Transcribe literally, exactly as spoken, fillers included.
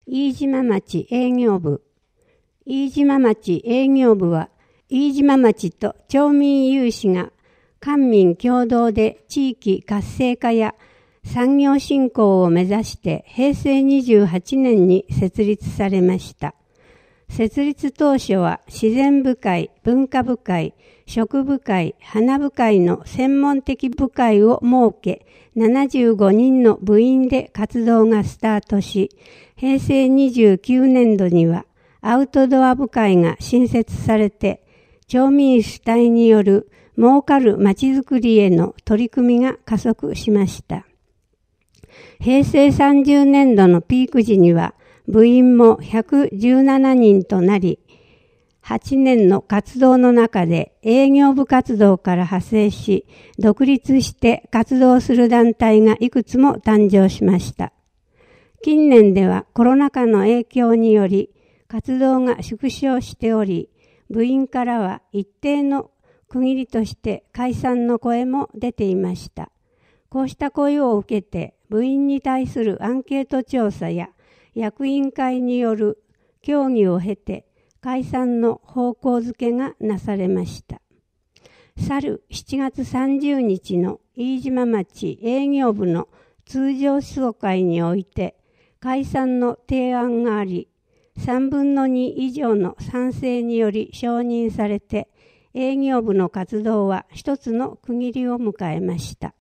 飯島町営業部。飯島町営業部は、飯島町と町民有志が官民共同で地域活性化や産業振興を目指してへいせいにじゅうはちねんに設立されました。設立当初は自然部会、文化部会、食部会、花部会の専門的部会を設け、ななじゅうごにんの部員で活動がスタートし、へいせいにじゅうきゅうねんどにはアウトドア部会が新設されて、町民主体による儲かるまちづくりへの取り組みが加速しました。へいせいさんじゅうねんどのピーク時には部員もひゃくじゅうななにんとなり、はちねんの活動の中で営業部活動から派生し、独立して活動する団体がいくつも誕生しました。近年ではコロナ禍の影響により活動が縮小しており、部員からは一定の区切りとして解散の声も出ていました。こうした声を受けて部員に対するアンケート調査や役員会による協議を経て解散の方向づけがなされました。去るしちがつさんじゅうにちの飯島町営業部の通常総会において解散の提案があり、さんぶんのに以上の賛成により承認されて、営業部の活動は一つの区切りを迎えました。